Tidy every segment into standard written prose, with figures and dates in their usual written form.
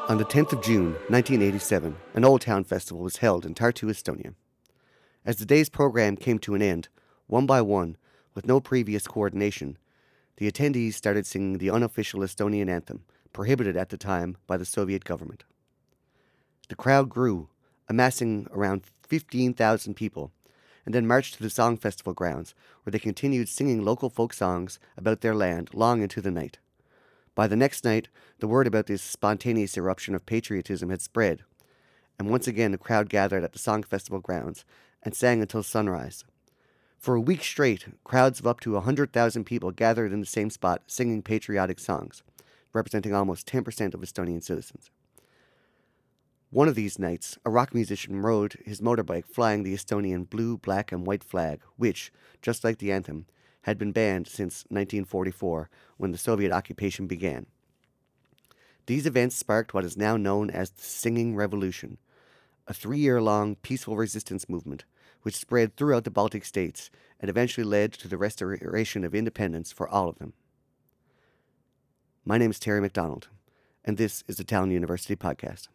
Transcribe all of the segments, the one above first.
On the 10th of June, 1987, an Old Town Festival was held in Tartu, Estonia. As the day's program came to an end, one by one, with no previous coordination, the attendees started singing the unofficial Estonian anthem, prohibited at the time by the Soviet government. The crowd grew, amassing around 15,000 people, and then marched to the Song Festival grounds, where they continued singing local folk songs about their land long into the night. By the next night, the word about this spontaneous eruption of patriotism had spread, and once again the crowd gathered at the Song Festival grounds and sang until sunrise. For a week straight, crowds of up to 100,000 people gathered in the same spot singing patriotic songs, representing almost 10% of Estonian citizens. One of these nights, a rock musician rode his motorbike flying the Estonian blue, black, and white flag, which, just like the anthem, had been banned since 1944, when the Soviet occupation began. These events sparked what is now known as the Singing Revolution, a 3-year-long peaceful resistance movement which spread throughout the Baltic states and eventually led to the restoration of independence for all of them. My name is Terry McDonald, and this is the Tallinn University Podcast.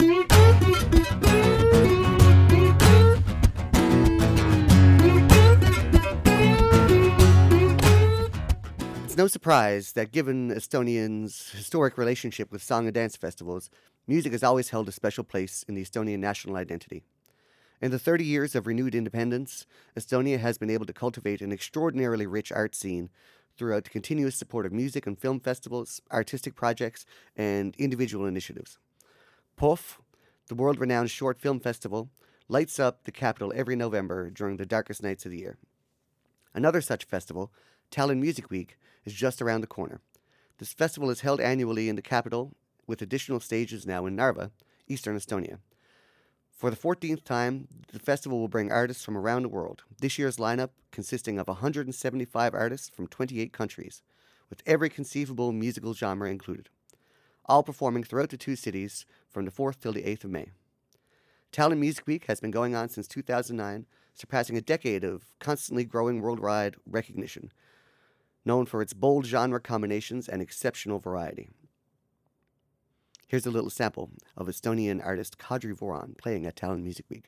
It's no surprise that given Estonians' historic relationship with song and dance festivals, music has always held a special place in the Estonian national identity. In the 30 years of renewed independence, Estonia has been able to cultivate an extraordinarily rich art scene throughout the continuous support of music and film festivals, artistic projects, and individual initiatives. POF, the world-renowned short film festival, lights up the capital every November during the darkest nights of the year. Another such festival, Tallinn Music Week, is just around the corner. This festival is held annually in the capital, with additional stages now in Narva, eastern Estonia. For the 14th time, the festival will bring artists from around the world. This year's lineup consisting of 175 artists from 28 countries, with every conceivable musical genre included, all performing throughout the two cities from the 4th till the 8th of May. Tallinn Music Week has been going on since 2009, surpassing a decade of constantly growing worldwide recognition, known for its bold genre combinations and exceptional variety. Here's a little sample of Estonian artist Kadri Voran playing at Tallinn Music Week.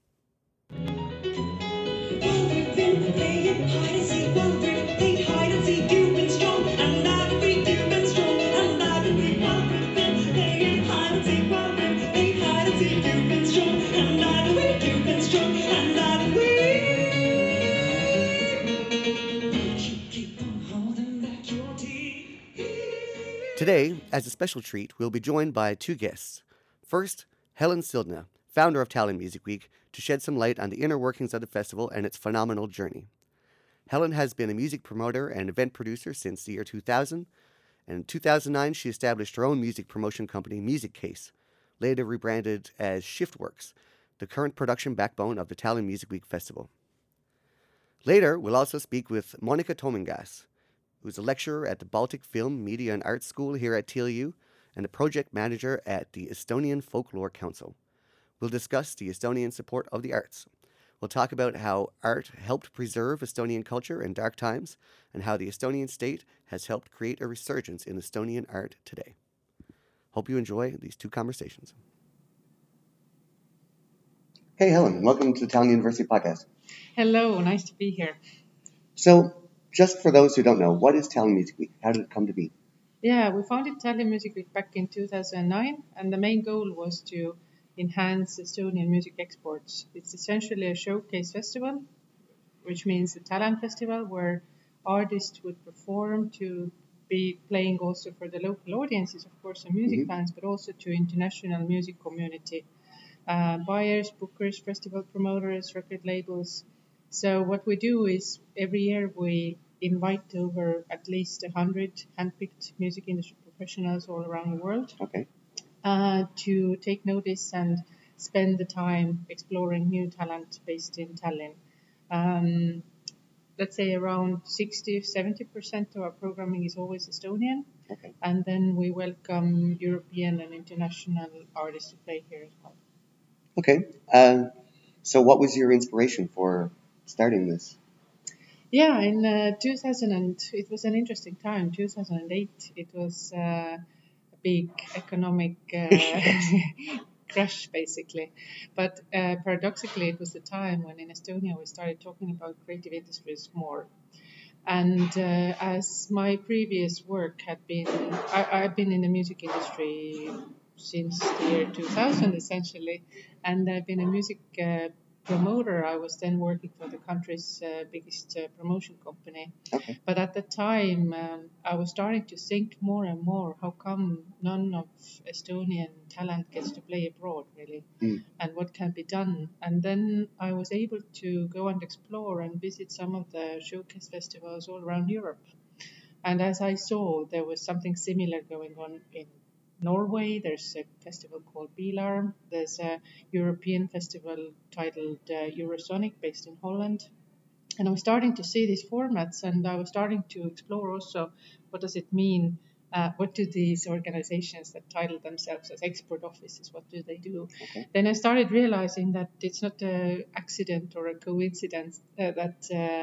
Today, as a special treat, we'll be joined by two guests. First, Helen Sildna, founder of Tallinn Music Week, to shed some light on the inner workings of the festival and its phenomenal journey. Helen has been a music promoter and event producer since the year 2000, and in 2009 she established her own music promotion company, Music Case, later rebranded as Shiftworks, the current production backbone of the Tallinn Music Week Festival. Later, we'll also speak with Monika Tomingas, who's a lecturer at the Baltic Film, Media and Arts School here at TLU and a project manager at the Estonian Folklore Council. We'll discuss the Estonian support of the arts. We'll talk about how art helped preserve Estonian culture in dark times and how the Estonian state has helped create a resurgence in Estonian art today. Hope you enjoy these two conversations. Hey, Helen, welcome to the Tallinn University Podcast. Hello, nice to be here. So, just for those who don't know, what is Tallinn Music Week? How did it come to be? Yeah, we founded Tallinn Music Week back in 2009, and the main goal was to enhance Estonian music exports. It's essentially a showcase festival, which means a talent festival where artists would perform to be playing also for the local audiences, of course, and music fans, but also to international music community, buyers, bookers, festival promoters, record labels. So what we do is every year we invite over at least 100 handpicked music industry professionals all around the world to take notice and spend the time exploring new talent based in Tallinn. Let's say around 60-70% of our programming is always Estonian. And then we welcome European and international artists to play here as well. Okay. So what was your inspiration for starting this? Yeah, in 2000, it was an interesting time. 2008, it was a big economic crash, basically. But paradoxically, it was the time when in Estonia we started talking about creative industries more. And as my previous work had been, I've been in the music industry since the year 2000, essentially, and I've been a music promoter. I was then working for the country's biggest promotion company. Okay. But at the time, I was starting to think more and more, how come none of Estonian talent gets to play abroad, really? And what can be done? And then I was able to go and explore and visit some of the showcase festivals all around Europe. And as I saw, there was something similar going on in Norway. There's a festival called Bilarm. There's a European festival titled Eurosonic based in Holland. And I was starting to see these formats, and I was starting to explore also what does it mean. What do these organizations that title themselves as export offices, what do they do? Okay. Then I started realizing that it's not an accident or a coincidence that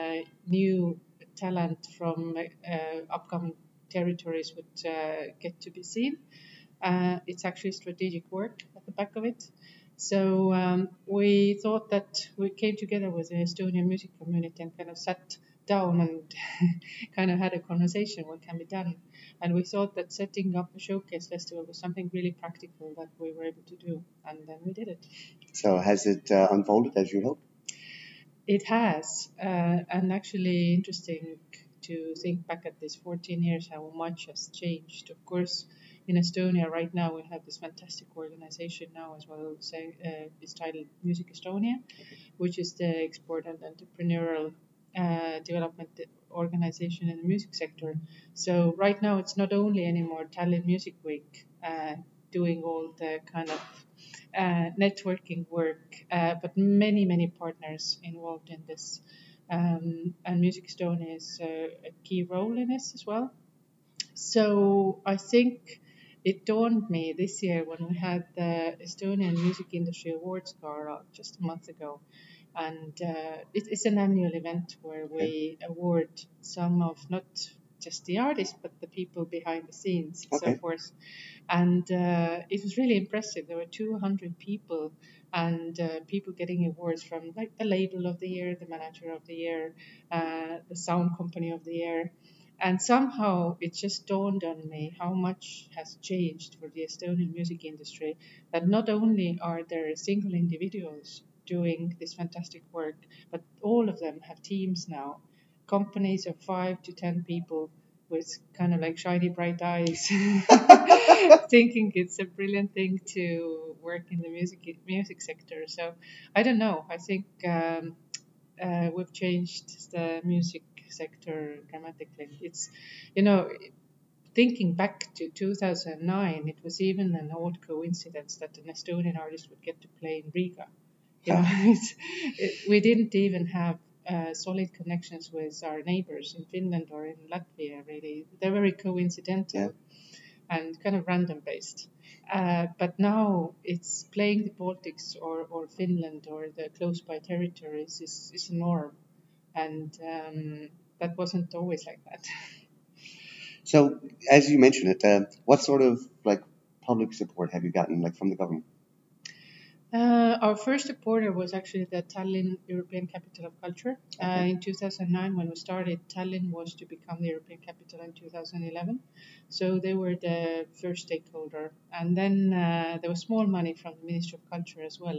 new talent from upcoming territories would get to be seen. It's actually strategic work at the back of it. So we thought that we came together with the Estonian music community and kind of sat down and kind of had a conversation, what can be done. And we thought that setting up a showcase festival was something really practical that we were able to do. And then we did it. So has it unfolded as you hoped? It has. And actually interesting to think back at these 14 years, how much has changed. Of course, in Estonia right now, we have this fantastic organization now as well, saying it's titled Music Estonia, which is the export and entrepreneurial development organization in the music sector. So right now, it's not only anymore Tallinn Music Week doing all the kind of networking work, but many, many partners involved in this. And Music Estonia is a key role in this as well. So I think it dawned me this year when we had the Estonian Music Industry Awards Gala just a month ago. And it's an annual event where we award some of not just the artists, but the people behind the scenes and so forth. And it was really impressive. There were 200 people and people getting awards from like the label of the year, the manager of the year, the sound company of the year. And somehow it just dawned on me how much has changed for the Estonian music industry, that not only are there single individuals doing this fantastic work, but all of them have teams now, companies of 5 to 10 people with kind of like shiny bright eyes, thinking it's a brilliant thing to work in the music sector. So I don't know. I think we've changed the music sector dramatically. It's, thinking back to 2009, it was even an odd coincidence that an Estonian artist would get to play in Riga. We didn't even have solid connections with our neighbors in Finland or in Latvia, really. They're very coincidental and kind of random based. But now it's playing the Baltics or Finland or the close by territories is a norm. And that wasn't always like that. So, as you mentioned it, what sort of public support have you gotten from the government? Our first supporter was actually the Tallinn European Capital of Culture. In 2009, when we started, Tallinn was to become the European capital in 2011. So they were the first stakeholder. And then there was small money from the Ministry of Culture as well,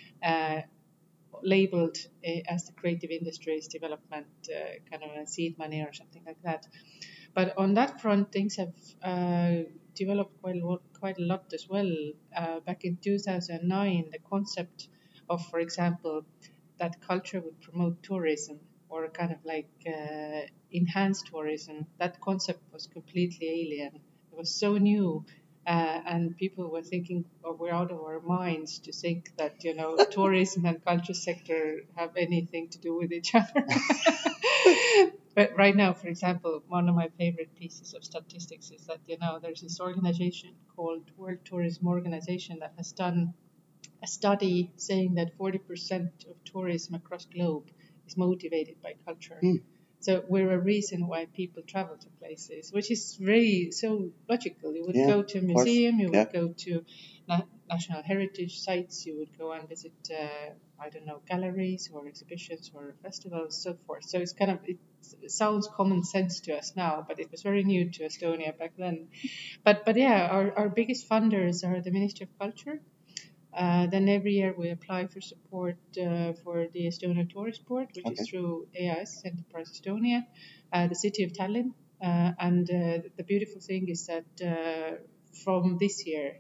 labeled as the creative industries development, kind of a seed money or something like that. But on that front, things have developed quite a lot as well. Back in 2009, the concept of, for example, that culture would promote tourism or kind of enhance tourism, that concept was completely alien. It was so new. And people were thinking, we're out of our minds to think that, tourism and culture sector have anything to do with each other. But right now, for example, one of my favorite pieces of statistics is that, there's this organization called World Tourism Organization that has done a study saying that 40% of tourism across globe is motivated by culture. So we're a reason why people travel to places, which is very so logical. You would Yeah, go to a of course. museum, you Yeah. would go to national heritage sites, you would go and visit, I don't know, galleries or exhibitions or festivals, so forth. So it's kind of, it sounds common sense to us now, but it was very new to Estonia back then. But yeah, our biggest funders are the Ministry of Culture. Then every year we apply for support for the Estonia Tourist Board, which is through EAS, Enterprise Estonia, the city of Tallinn. And the beautiful thing is that from this year,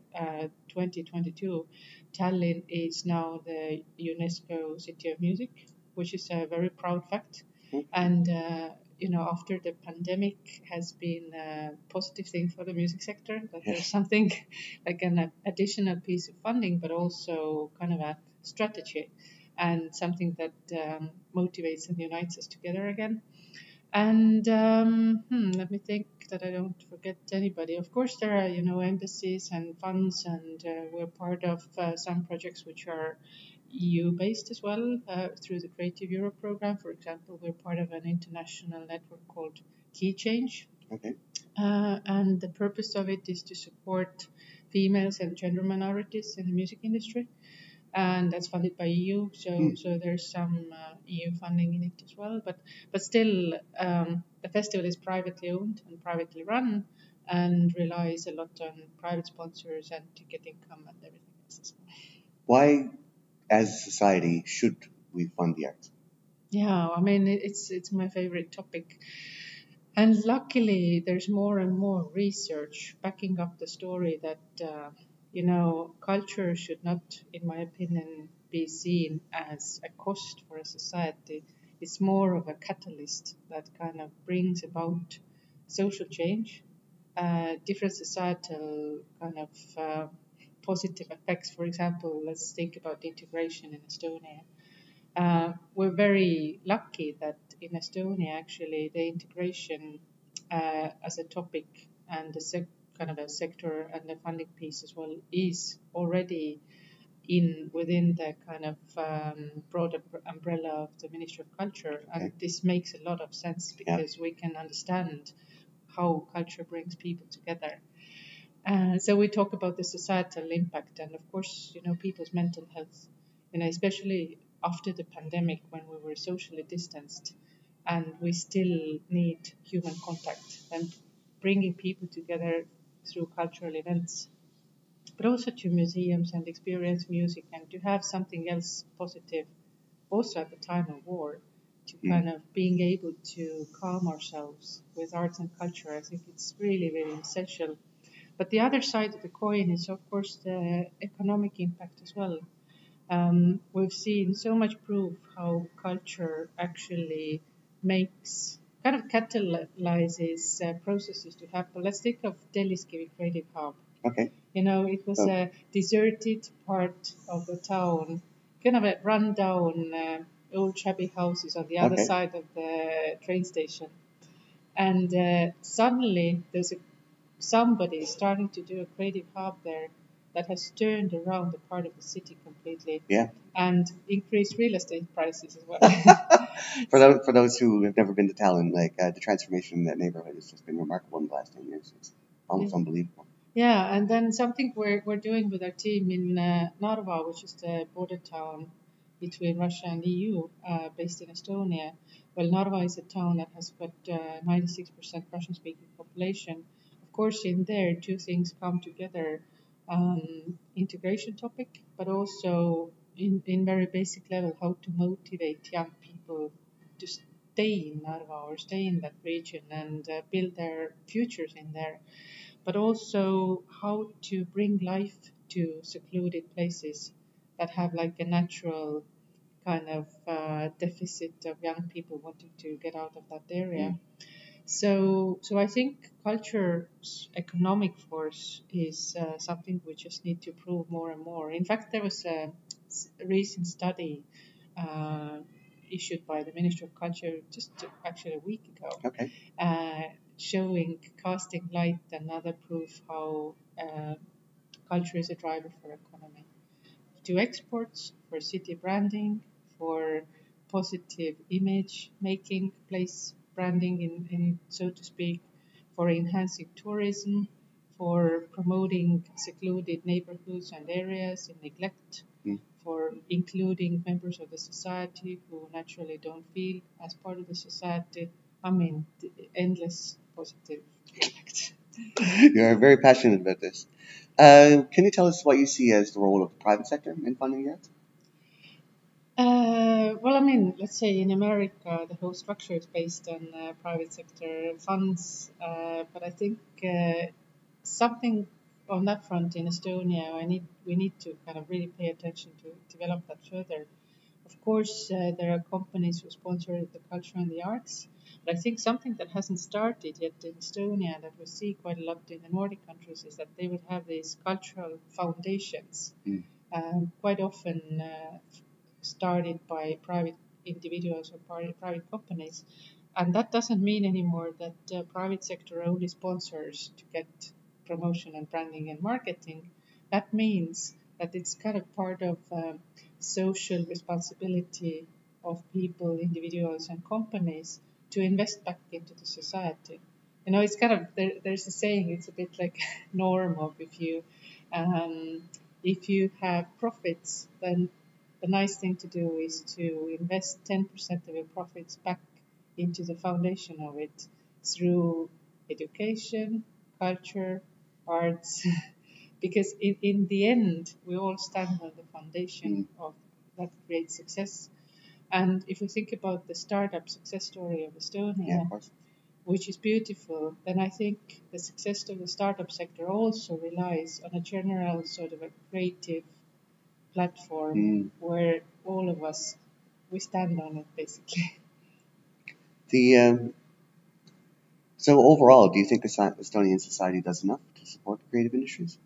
2022, Tallinn is now the UNESCO City of Music, which is a very proud fact. And after the pandemic has been a positive thing for the music sector, that there's something like an additional piece of funding, but also kind of a strategy and something that motivates and unites us together again. And let me think that I don't forget anybody. Of course, there are embassies and funds, and we're part of some projects which are EU-based as well through the Creative Europe program. For example, we're part of an international network called Key Change. And the purpose of it is to support females and gender minorities in the music industry. And that's funded by EU, so there's some EU funding in it as well. But still, the festival is privately owned and privately run, and relies a lot on private sponsors and ticket income and everything else. Why, as a society, should we fund the arts? Yeah, I mean it's my favorite topic. And luckily, there's more and more research backing up the story that, culture should not, in my opinion, be seen as a cost for a society. It's more of a catalyst that kind of brings about social change, different societal kind of positive effects. For example, let's think about integration in Estonia. We're very lucky that in Estonia, actually, the integration as a topic and the kind of a sector and the funding piece as well is already within the kind of broader umbrella of the Ministry of Culture. And this makes a lot of sense because we can understand how culture brings people together. So we talk about the societal impact and, of course, people's mental health, especially after the pandemic when we were socially distanced and we still need human contact and bringing people together through cultural events, but also to museums and experience music and to have something else positive also at the time of war, to kind of being able to calm ourselves with arts and culture. I think it's really, really essential. But the other side of the coin is, of course, the economic impact as well. We've seen so much proof how culture actually makes, kind of catalyzes processes to happen. Let's think of Telliskivi Creative Hub. It was a deserted part of the town, kind of a rundown old shabby houses on the other side of the train station. And suddenly there's somebody starting to do a creative hub there that has turned around the part of the city completely and increased real estate prices as well. For those who have never been to Tallinn, the transformation in that neighborhood has just been remarkable in the last 10 years. It's almost unbelievable. Yeah, and then something we're doing with our team in Narva, which is the border town between Russia and EU, based in Estonia. Well, Narva is a town that has got 96% Russian-speaking population. Of course, in there, two things come together: integration topic, but also in very basic level, how to motivate young people to stay in Narva or stay in that region and build their futures in there, but also how to bring life to secluded places that have like a natural kind of deficit of young people wanting to get out of that area. So I think culture's economic force is something we just need to prove more and more. In fact, there was a recent study issued by the Ministry of Culture just actually a week ago, showing, casting light and other proof how culture is a driver for economy, to exports, for city branding, for positive image making, place branding, in so to speak, for enhancing tourism, for promoting secluded neighborhoods and areas in neglect, for including members of the society who naturally don't feel as part of the society. I mean, endless positive impact. You're very passionate about this. Can you tell us what you see as the role of the private sector in funding the arts? Well, I mean, let's say in America, the whole structure is based on private sector funds, but I think something on that front in Estonia, we need to kind of really pay attention to develop that further. Of course, there are companies who sponsor the culture and the arts, but I think something that hasn't started yet in Estonia that we see quite a lot in the Nordic countries is that they would have these cultural foundations, quite often started by private individuals or private companies. And that doesn't mean anymore that private sector only sponsors to get promotion and branding and marketing. That means that it's kind of part of social responsibility of people, individuals, and companies to invest back into the society. You know, it's kind of there's a saying. It's a bit like norm of if you have profits, then the nice thing to do is to invest 10% of your profits back into the foundation of it through education, culture, arts, because in the end, we all stand on the foundation of that great success. And if we think about the startup success story of Estonia, which is beautiful, then I think the success of the startup sector also relies on a general sort of a creative platform where all of us, we stand on it basically. The So overall, do you think Estonian society does enough to support creative industries?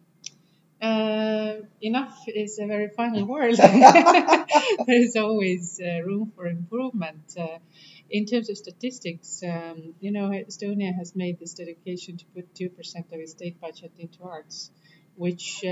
Enough is a very final word. There is always room for improvement. In terms of statistics, Estonia has made this dedication to put 2% of its state budget into arts, which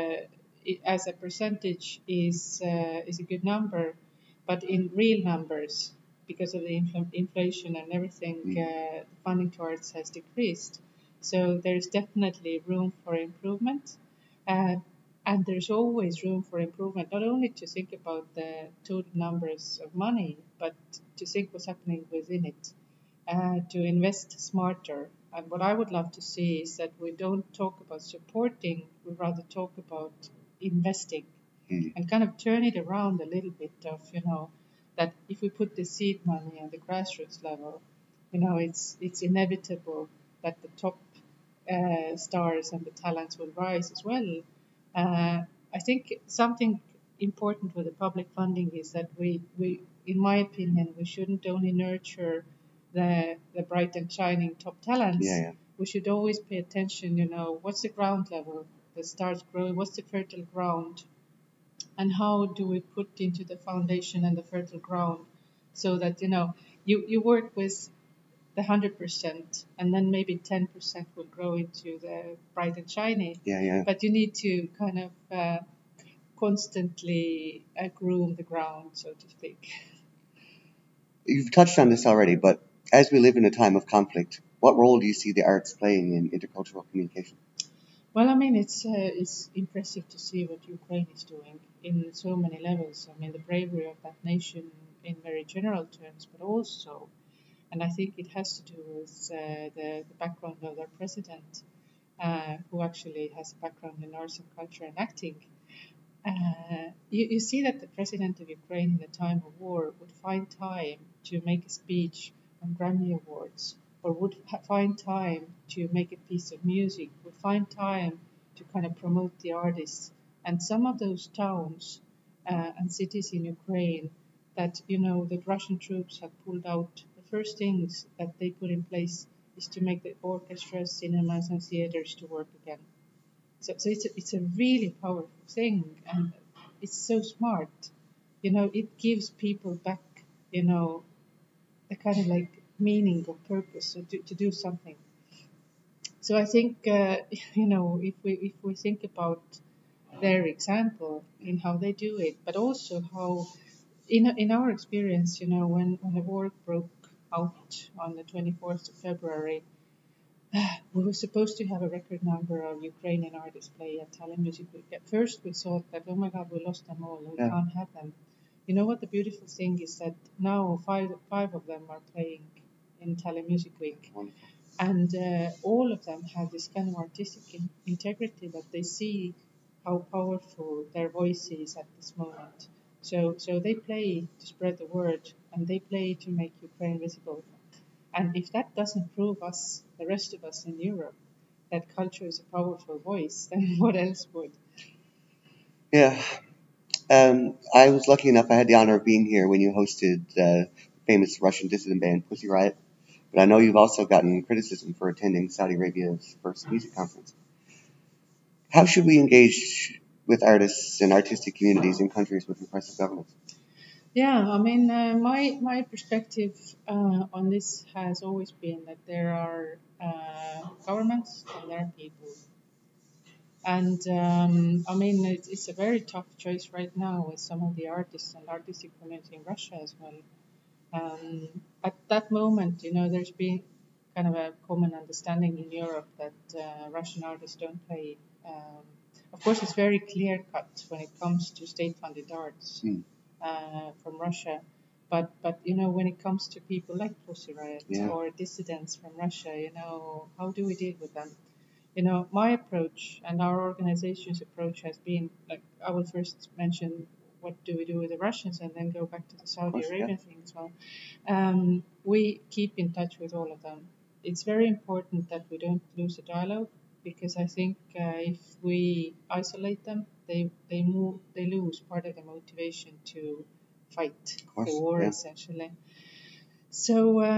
as a percentage is a good number, but in real numbers, because of the inflation and everything, funding to arts has decreased. So there's definitely room for improvement. And there's always room for improvement, not only to think about the total numbers of money, but to think what's happening within it, to invest smarter. And what I would love to see is that we don't talk about supporting, we rather talk about investing and kind of turn it around a little bit of, that if we put the seed money on the grassroots level, it's inevitable that the top stars and the talents will rise as well. I think something important with the public funding is that we, in my opinion, we shouldn't only nurture the bright and shining top talents. We should always pay attention, what's the ground level that starts growing, what's the fertile ground, and how do we put into the foundation and the fertile ground so that, you work with the 100%, and then maybe 10% will grow into the bright and shiny. But you need to kind of constantly groom the ground, so to speak. You've touched on this already, but as we live in a time of conflict, what role do you see the arts playing in intercultural communication? Well, I mean, it's impressive to see what Ukraine is doing in so many levels. I mean, the bravery of that nation in very general terms, but also, and I think it has to do with the background of their president, who actually has a background in arts and culture and acting. You see that the president of Ukraine in the time of war would find time to make a speech on Grammy Awards, or would find time to make a piece of music, would find time to kind of promote the artists. And some of those towns and cities in Ukraine that, that Russian troops have pulled out, the first things that they put in place is to make the orchestras, cinemas, and theaters to work again. So it's a really powerful thing, and it's so smart. It gives people back, the kind of like meaning or purpose to do something. So I think, if we think about their example in how they do it, but also how, in our experience, when the war broke out on the 24th of February. We were supposed to have a record number of Ukrainian artists play at Tallinn Music Week. At first, we thought that, oh my God, we lost them all. We can't have them. You know what the beautiful thing is that now five of them are playing in Tallinn Music Week. Wonderful. And all of them have this kind of artistic integrity that they see how powerful their voice is at this moment. So they play to spread the word, and they play to make Ukraine visible. And if that doesn't prove us, the rest of us in Europe, that culture is a powerful voice, then what else would? Yeah. I was lucky enough, I had the honor of being here when you hosted the famous Russian dissident band Pussy Riot. But I know you've also gotten criticism for attending Saudi Arabia's first music conference. How should we engage with artists and artistic communities in countries with repressive governments? Yeah, I mean, my perspective on this has always been that there are governments and there are people. And I mean, it's a very tough choice right now with some of the artists and artistic community in Russia as well. At that moment, there's been kind of a common understanding in Europe that Russian artists don't play. Of course, it's very clear cut when it comes to state-funded arts from Russia. But when it comes to people like Pussy Riot or dissidents from Russia, how do we deal with them? My approach and our organization's approach has been, like, I will first mention what do we do with the Russians and then go back to the Saudi Arabian thing as well. We keep in touch with all of them. It's very important that we don't lose a dialogue, because I think if we isolate them, they lose part of the motivation to fight the war, essentially. So,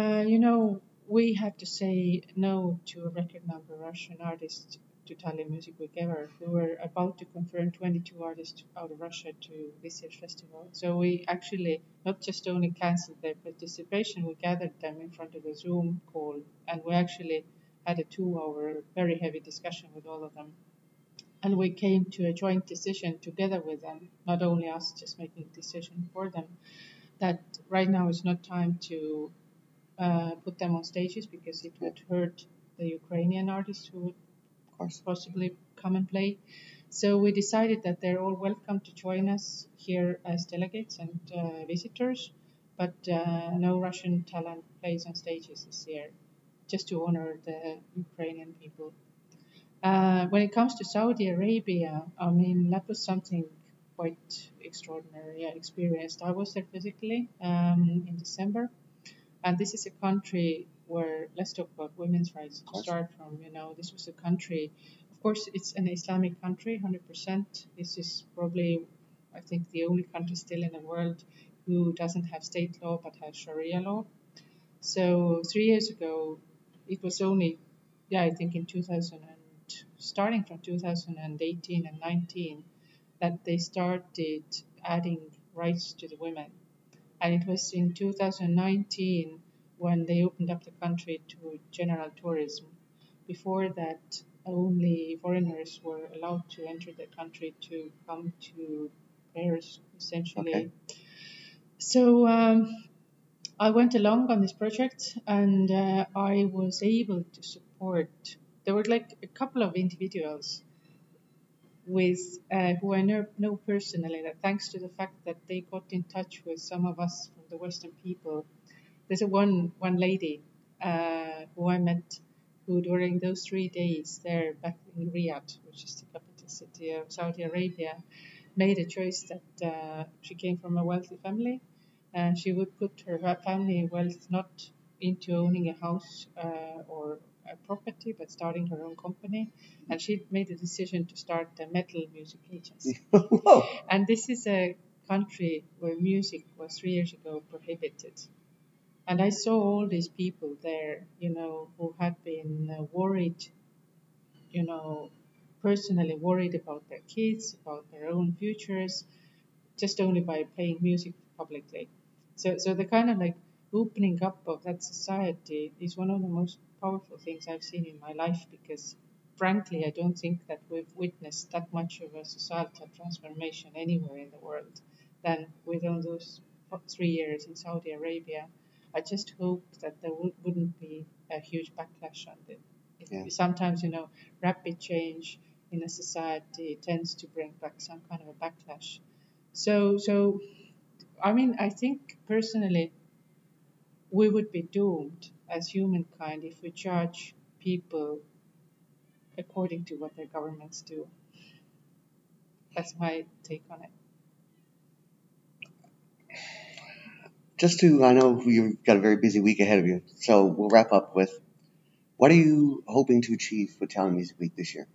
we had to say no to a record number of Russian artists to Tallinn Music Week ever. We were about to confirm 22 artists out of Russia to this year's festival. So we actually not just only canceled their participation, we gathered them in front of a Zoom call, and we actually had a 2-hour very heavy discussion with all of them. And we came to a joint decision together with them, not only us just making a decision for them, that right now is not time to put them on stages, because it would hurt the Ukrainian artists who would possibly come and play. So we decided that they're all welcome to join us here as delegates and visitors, but no Russian talent plays on stages this year, just to honor the Ukrainian people. When it comes to Saudi Arabia, I mean, that was something quite extraordinary I experienced. I was there physically in December. And this is a country where, let's talk about women's rights to start from. This was a country, of course, it's an Islamic country, 100%. This is probably, I think, the only country still in the world who doesn't have state law but has Sharia law. So 3 years ago, it was only, I think starting from 2018 and 19, that they started adding rights to the women. And it was in 2019 when they opened up the country to general tourism. Before that, only foreigners were allowed to enter the country to come to prayers, essentially. Okay. So I went along on this project, and I was able to support. There were like a couple of individuals with who I know personally, that thanks to the fact that they got in touch with some of us from the Western people. There's one lady who I met, who during those 3 days there back in Riyadh, which is the capital city of Saudi Arabia, made a choice that she came from a wealthy family, and she would put her family wealth not into owning a house or a property, but starting her own company. And she made a decision to start a metal music agency. And this is a country where music was 3 years ago prohibited. And I saw all these people there, who had been worried, personally worried about their kids, about their own futures, just only by playing music publicly. So the kind of like opening up of that society is one of the most powerful things I've seen in my life, because frankly, I don't think that we've witnessed that much of a societal transformation anywhere in the world than within those 3 years in Saudi Arabia. I just hope that there wouldn't be a huge backlash on it. Yeah. Sometimes, rapid change in a society tends to bring back some kind of a backlash. So I mean, I think personally, we would be doomed as humankind if we judge people according to what their governments do. That's my take on it. I know you've got a very busy week ahead of you, so we'll wrap up with, what are you hoping to achieve with Tallinn Music Week this year?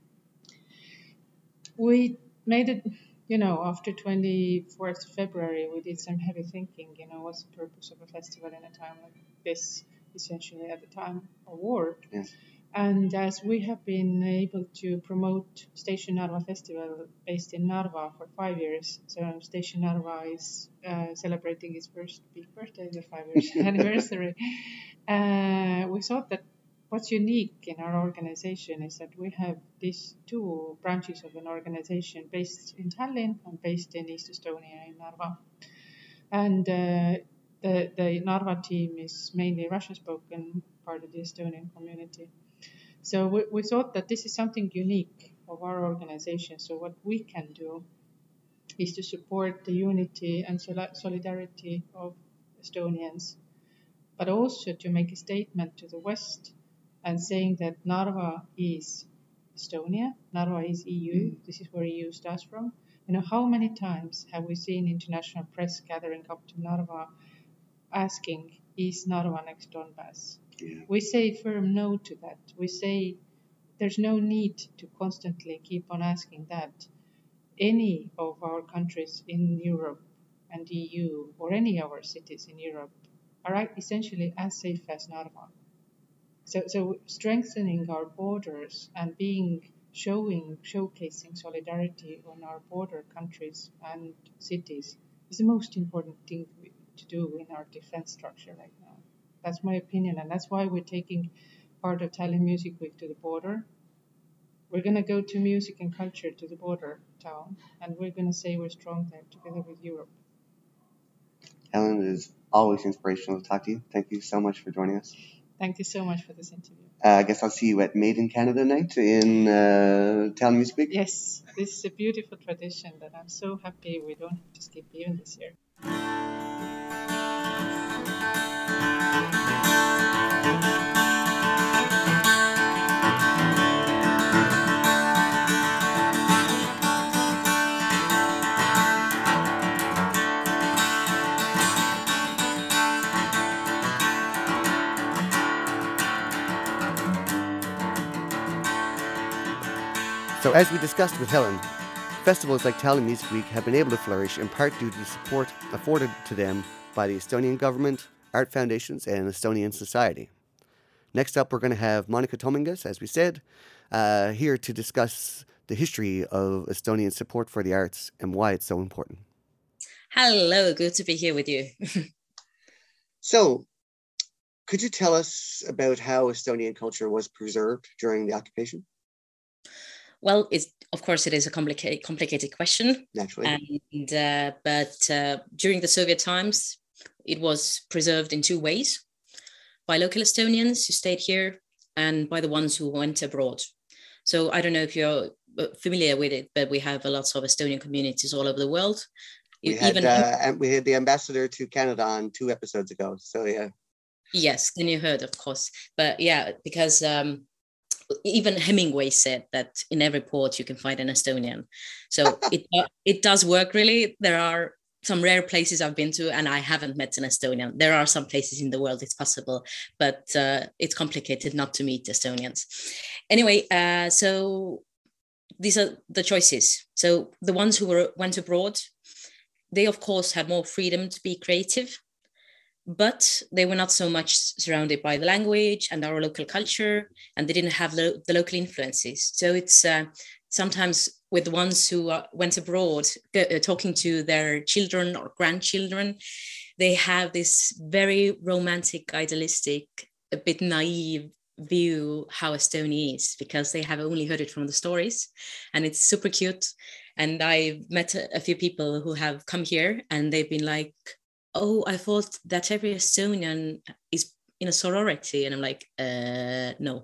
We made it, after 24th February, we did some heavy thinking, what's the purpose of a festival in a time like this, essentially at the time of war. Yes. And as we have been able to promote Station Narva Festival based in Narva for 5 years, so Station Narva is celebrating its first big birthday, the 5 years anniversary. We thought that what's unique in our organization is that we have these two branches of an organization based in Tallinn and based in East Estonia in Narva. And the Narva team is mainly Russian-spoken part of the Estonian community. So we thought that this is something unique of our organization. So what we can do is to support the unity and solidarity of Estonians, but also to make a statement to the West and saying that Narva is Estonia, Narva is EU, this is where EU starts from. How many times have we seen international press gathering up to Narva asking, is Narva next Donbass? Yeah. We say firm no to that. We say there's no need to constantly keep on asking that. Any of our countries in Europe and EU, or any of our cities in Europe, are essentially as safe as Narva. So strengthening our borders and showcasing solidarity on our border countries and cities is the most important thing to do in our defense structure right now. That's my opinion, and that's why we're taking part of Tallinn Music Week to the border. We're going to go to music and culture to the border town, and we're going to say we're strong there together with Europe. Helen, it is always inspirational to talk to you. Thank you so much for joining us. Thank you so much for this interview. I guess I'll see you at Made in Canada night in Tallinn Music Week. Yes, this is a beautiful tradition that I'm so happy we don't have to skip even this year. So as we discussed with Helen, festivals like Tallinn Music Week have been able to flourish in part due to the support afforded to them by the Estonian government, art foundations, and Estonian society. Next up, we're going to have Monika Tomingas, as we said, here to discuss the history of Estonian support for the arts and why it's so important. Hello, good to be here with you. So, could you tell us about how Estonian culture was preserved during the occupation? Well, of course, it is a complicated question. Naturally. But during the Soviet times, it was preserved in two ways: by local Estonians who stayed here and by the ones who went abroad. So I don't know if you're familiar with it, but we have lots of Estonian communities all over the world. We had the ambassador to Canada on 2 episodes ago. So yeah. Yes, then you heard, of course. But yeah, because even Hemingway said that in every port you can find an Estonian. So it does work, really. There are some rare places I've been to and I haven't met an Estonian. There are some places in the world it's possible, but it's complicated not to meet Estonians. Anyway, so these are the choices. So the ones who went abroad, they of course had more freedom to be creative, but they were not so much surrounded by the language and our local culture, and they didn't have the local influences. So it's sometimes with the ones who went abroad, talking to their children or grandchildren, they have this very romantic, idealistic, a bit naive view how Estonia is, because they have only heard it from the stories, and it's super cute. And I've met a few people who have come here and they've been like, oh, I thought that every Estonian is in a sorority. And I'm like, no.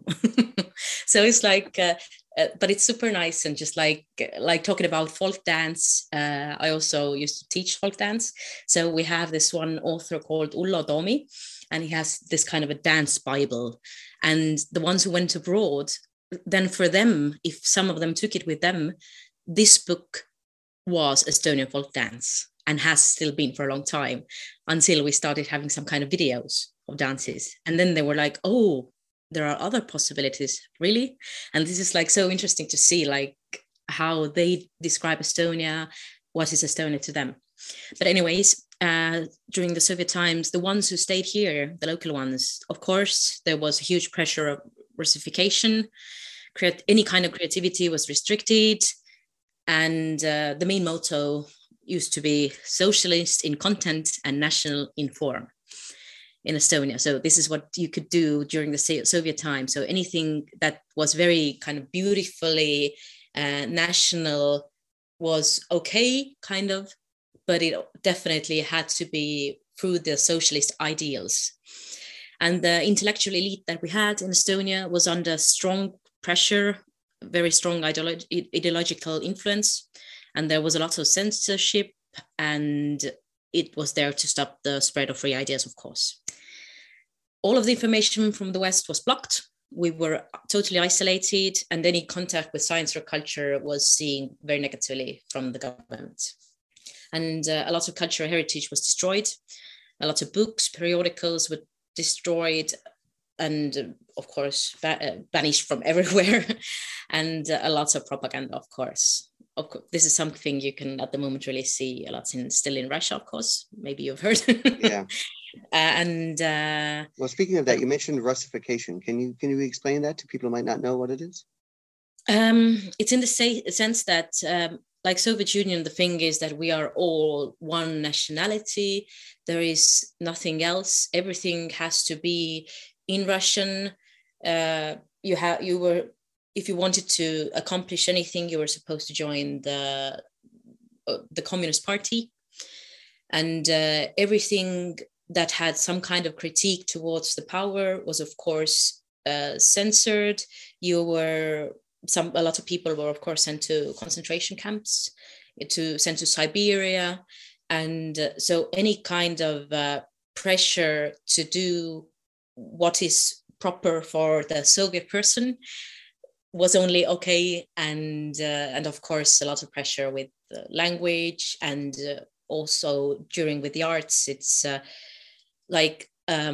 So it's like, but it's super nice. And just like talking about folk dance, I also used to teach folk dance. So we have this one author called Ullo Toomi, and he has this kind of a dance Bible. And the ones who went abroad, then for them, if some of them took it with them, this book was Estonian folk dance, and has still been for a long time, until we started having some kind of videos of dances. And then they were like, oh, there are other possibilities, really? And this is like so interesting to see like how they describe Estonia, what is Estonia to them. But anyways, during the Soviet times, the ones who stayed here, the local ones, of course, there was a huge pressure of Russification. Any kind of creativity was restricted. And the main motto used to be socialist in content and national in form in Estonia. So this is what you could do during the Soviet time. So anything that was very kind of beautifully national was okay, kind of, but it definitely had to be through the socialist ideals. And the intellectual elite that we had in Estonia was under strong pressure, very strong ideological influence. And there was a lot of censorship, and it was there to stop the spread of free ideas, of course. All of the information from the West was blocked. We were totally isolated, and any contact with science or culture was seen very negatively from the government. And a lot of cultural heritage was destroyed. A lot of books, periodicals were destroyed, and of course, banished from everywhere. And a lot of propaganda, of course. This is something you can at the moment really see a lot still in Russia, of course. Maybe you've heard. Yeah. Well, speaking of that, you mentioned Russification. Can you explain that to people who might not know what it is? It's in the sense that, like Soviet Union, the thing is that we are all one nationality. There is nothing else. Everything has to be in Russian. If you wanted to accomplish anything, you were supposed to join the Communist Party, and everything that had some kind of critique towards the power was, of course, censored. A lot of people were, of course, sent to concentration camps, sent to Siberia, and so any kind of pressure to do what is proper for the Soviet person was only okay. And of course, a lot of pressure with language, and also with the arts. It's I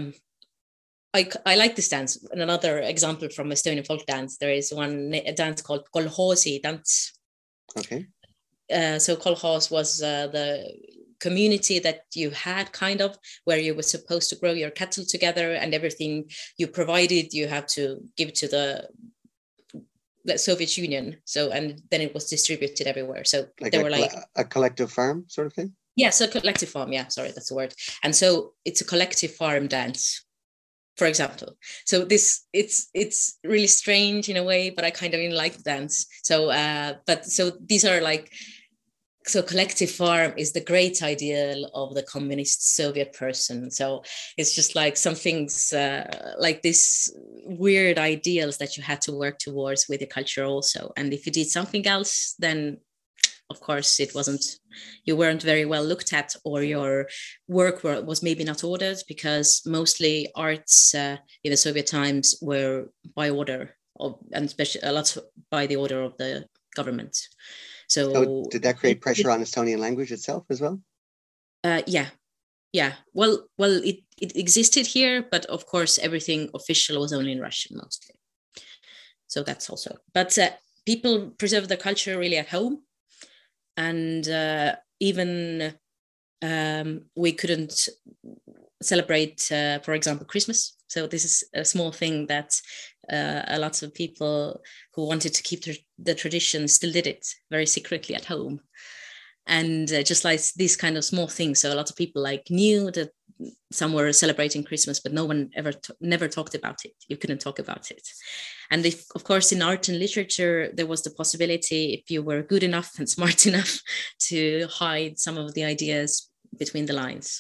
like this dance. And another example from Estonian folk dance, there is a dance called kolhosi dance. Okay. So kolhos was the community that you had, kind of, where you were supposed to grow your cattle together, and everything you provided you have to give to the Soviet Union. So, and then it was distributed everywhere. So like they were like a collective farm sort of thing. Yes, a collective farm. Yeah, sorry, that's the word. And so it's a collective farm dance, for example. So it's really strange in a way, but I kind of like the dance. So these are like, so collective farm is the great ideal of the communist Soviet person. So it's just like some things like this weird ideals that you had to work towards with your culture also. And if you did something else, then of course you weren't very well looked at, or your work was maybe not ordered, because mostly arts in the Soviet times were by order and especially a lot by the order of the government. So did that create pressure on Estonian language itself as well? Yeah. Well, it existed here, but of course everything official was only in Russian mostly. So that's also. But people preserve their culture really at home, and even we couldn't celebrate, for example, Christmas. So this is a small thing that a lot of people who wanted to keep the tradition still did it very secretly at home. And just like these kind of small things. So a lot of people knew that some were celebrating Christmas, but no one never talked about it. You couldn't talk about it. And of course, in art and literature, there was the possibility, if you were good enough and smart enough, to hide some of the ideas between the lines.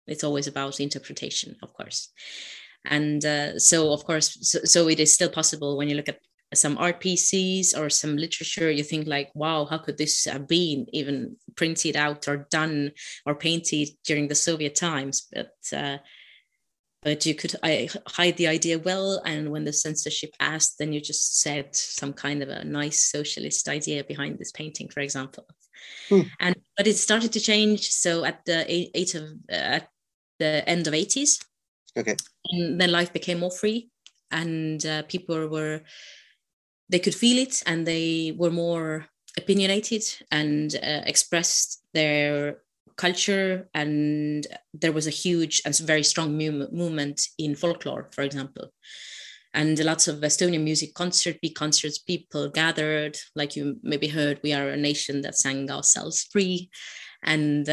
It's always about interpretation, of course. And so, of course, so it is still possible when you look at some art pieces or some literature, you think like, wow, how could this have been even printed out or done or painted during the Soviet times? But you could hide the idea well. And when the censorship asked, then you just said some kind of a nice socialist idea behind this painting, for example. But it started to change. So at the at the end of 80s, okay, and then life became more free, and people they could feel it, and they were more opinionated and expressed their culture. And there was a huge and very strong movement in folklore, for example. And lots of Estonian music big concerts, people gathered, like you maybe heard, we are a nation that sang ourselves free. And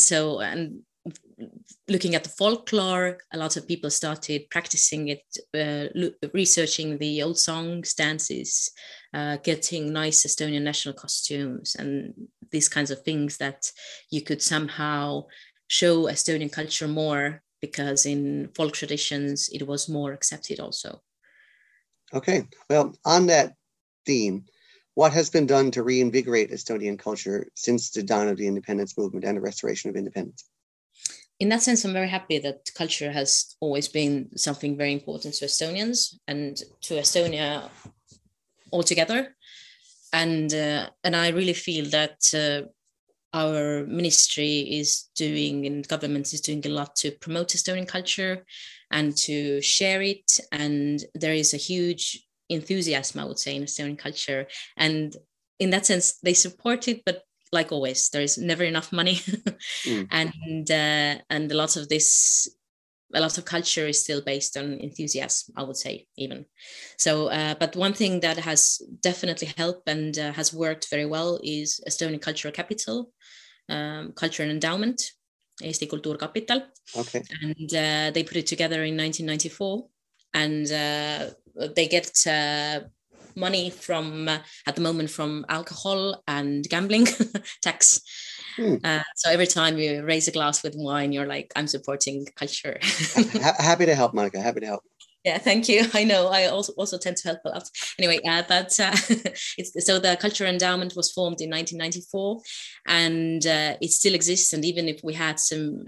looking at the folklore, a lot of people started practicing it, researching the old songs, dances, getting nice Estonian national costumes, and these kinds of things that you could somehow show Estonian culture more, because in folk traditions, it was more accepted also. Okay, well, on that theme, what has been done to reinvigorate Estonian culture since the dawn of the independence movement and the restoration of independence? In that sense, I'm very happy that culture has always been something very important to Estonians and to Estonia altogether. And I really feel that our ministry is doing, and government is doing a lot to promote Estonian culture and to share it. And there is a huge enthusiasm, I would say, in Estonian culture. And in that sense, they support it, but like always, there is never enough money. And a lot of culture is still based on enthusiasm, I would say, even. So, but one thing that has definitely helped and has worked very well is Estonian Cultural Capital, Culture and Endowment, Eesti Kultuurkapital. Okay. And they put it together in 1994. And they get money from, at the moment, from alcohol and gambling tax. So every time you raise a glass with wine, you're like, I'm supporting culture. Happy to help, Monica. Happy to help. Yeah, thank you. I know I also tend to help a lot. Anyway, but so the Culture Endowment was formed in 1994, and it still exists. And even if we had some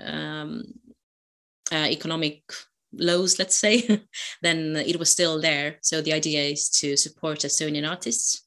economic lows, let's say, then it was still there. So the idea is to support Estonian artists.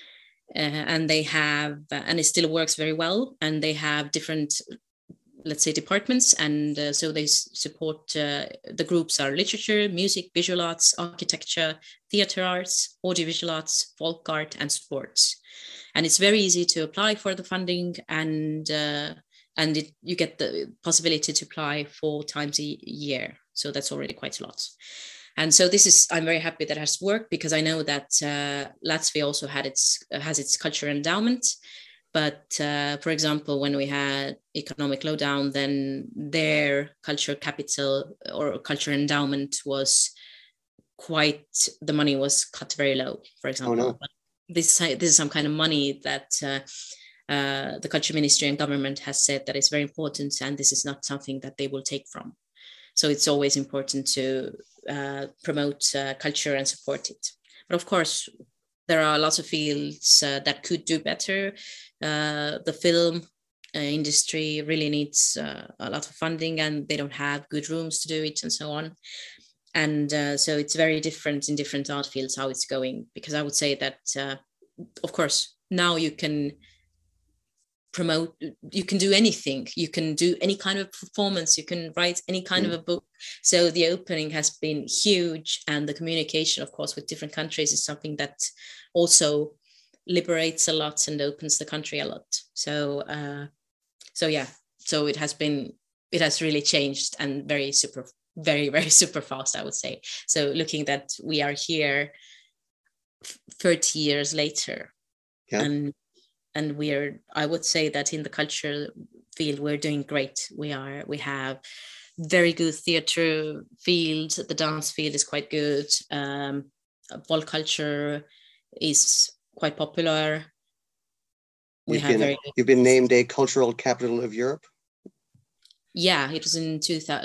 And they have, and it still works very well. And they have different, let's say, departments. And so they support, the groups are literature, music, visual arts, architecture, theater arts, audiovisual arts, folk art, and sports. And it's very easy to apply for the funding, and you get the possibility to apply 4 times a year. So that's already quite a lot. And so I'm very happy that it has worked, because I know that Latvia also has its culture endowment. But for example, when we had economic lowdown, then their culture capital or culture endowment was the money was cut very low, for example. Oh, no. But this is some kind of money that the culture ministry and government has said that is very important, and this is not something that they will take from. So it's always important to promote culture and support it. But of course, there are lots of fields that could do better. The film industry really needs a lot of funding, and they don't have good rooms to do it, and so on. And so it's very different in different art fields how it's going, because I would say that, of course, now you can promote, you can do anything, you can do any kind of performance, you can write any kind of a book. So the opening has been huge, and the communication, of course, with different countries is something that also liberates a lot and opens the country a lot. So yeah, so it has really changed, and very super fast, I would say. So looking that we are here 30 years later, yeah. And I would say that in the culture field, we're doing great. We have very good theater field. The dance field is quite good. Folk culture is quite popular. You've been named a cultural capital of Europe. Yeah, it was in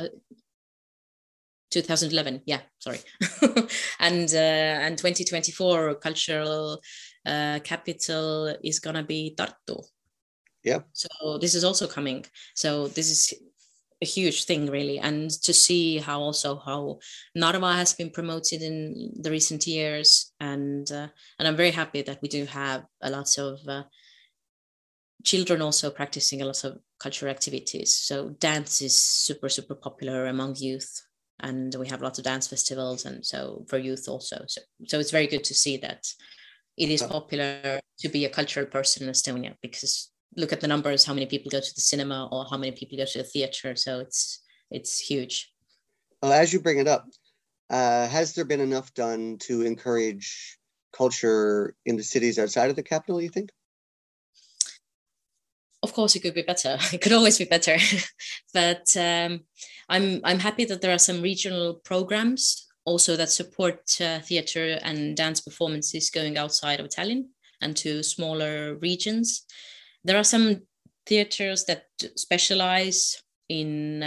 2011. Yeah, sorry. And 2024 cultural capital is gonna be Tartu. Yeah. So this is also coming. So this is a huge thing, really, and to see how Narva has been promoted in the recent years, and I'm very happy that we do have a lot of children also practicing a lot of cultural activities. So dance is super, super popular among youth, and we have lots of dance festivals, and so for youth also. So it's very good to see that it is popular to be a cultural person in Estonia, because look at the numbers, how many people go to the cinema or how many people go to the theater. So it's huge. Well, as you bring it up, has there been enough done to encourage culture in the cities outside of the capital, you think? Of course, it could be better. It could always be better. But I'm happy that there are some regional programs also that support theater and dance performances going outside of Tallinn and to smaller regions. There are some theaters that specialize in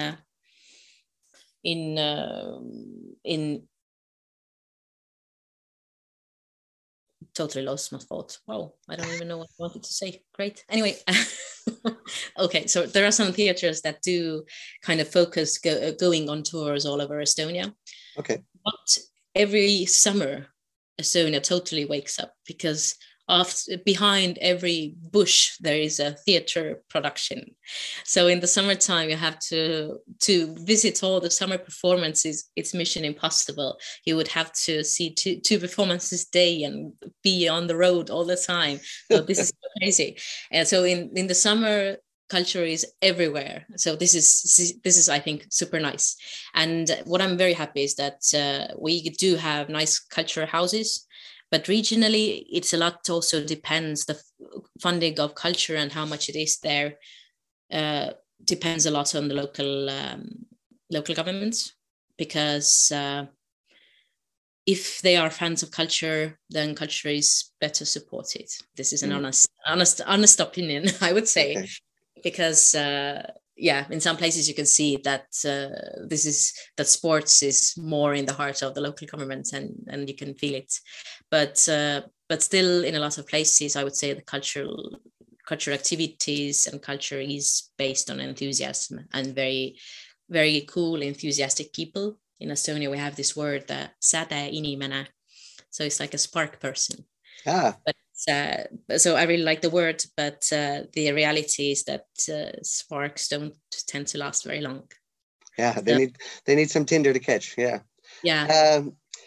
totally lost my thought. Wow, I don't even know what I wanted to say. Great. Anyway, okay, so there are some theaters that do kind of focus going on tours all over Estonia. Okay. But every summer, Estonia totally wakes up, because behind every bush there is a theater production. So in the summertime you have to visit all the summer performances. It's mission impossible. You would have to see two performances a day and be on the road all the time. So this is crazy. And so in the summer, culture is everywhere. So this is I think super nice. And what I'm very happy is that we do have nice cultural houses. But regionally, it's a lot also depends, the funding of culture and how much it is there depends a lot on the local governments, because if they are fans of culture, then culture is better supported. This is an honest opinion, I would say. Okay. Because in some places you can see that that sports is more in the heart of the local government, and you can feel it. But still, in a lot of places, I would say the cultural activities and culture is based on enthusiasm and very, very cool, enthusiastic people. In Estonia, we have this word, sädeinimene. So it's like a spark person. But so I really like the word, but the reality is that sparks don't tend to last very long. Yeah, they need some tinder to catch. Yeah. Yeah.